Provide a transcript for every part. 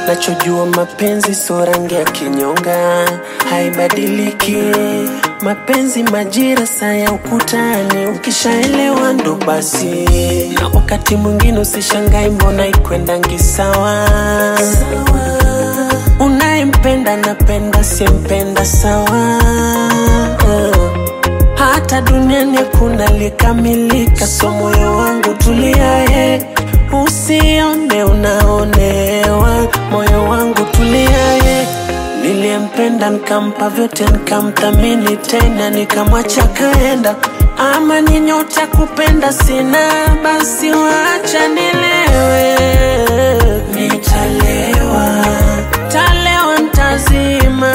Nachojua mapenzi so rangi ya kinyonga, haibadiliki. Mapenzi majira saa ya ukutani, ukishaelewa ndo basi. Na wakati mwingine usishangai mbona ikwendangi sawa. Unayempenda napenda, simpenda sawa. Hata duniani kuna likamilika, so moyo wangu tulia usione unaonewa, moyo wangu tulia Niliyempenda nikampa vyote, nikamthamini tena, nikamwacha kaenda. Ama ni nyota kupenda sina, basi wacha nilewe. Nitalewa, talewa ntazima,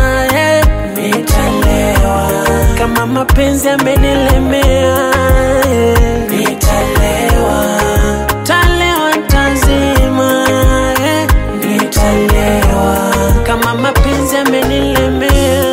nitalewa kama mapenzi yamenilemea. Nitalewa, talewa ntazima, nitalewa kama mapenzi yamenilemea.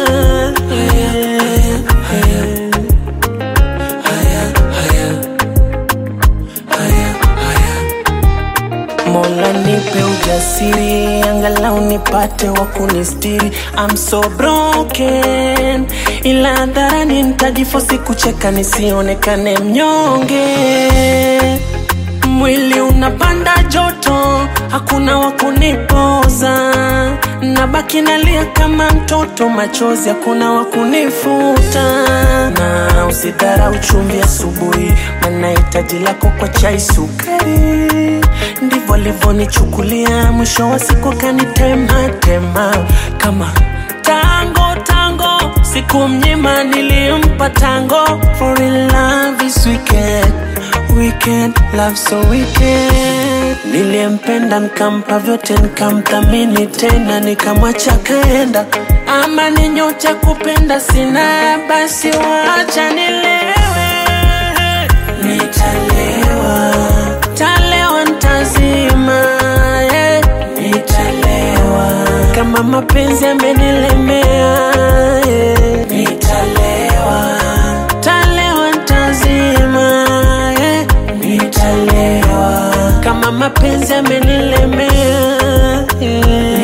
Mola nipe ujasiri, angalau nipate wakunistiri. I'm so broken, ila hadharani nitajifosi kucheka nisionekane mnyonge. Mwili unapanda joto, hakuna wakunipoza. Nabaki nalia kama mtoto, machozi hakuna wakunifuta. Na usidharau chumvi asubuhi, maana hitaji lako kwa chai sukari. Ndivyo alivyonichukulia, mwisho wa siku kanitema tema. Kama tango, siku mnyima nilimpa tango. For in love is wicked, love so wicked. Niliyempenda nikampa vyote, nikamthamini tena, nikamwacha kaenda. Ama ni nyota kupenda sina, basi wacha nilewe. Nitalewa, talewa ntazima, nitalewa kama mapenzi yamenilemea. Nitalewa, talewa ntazima, nitalewa kama mapenzi yamenilemea.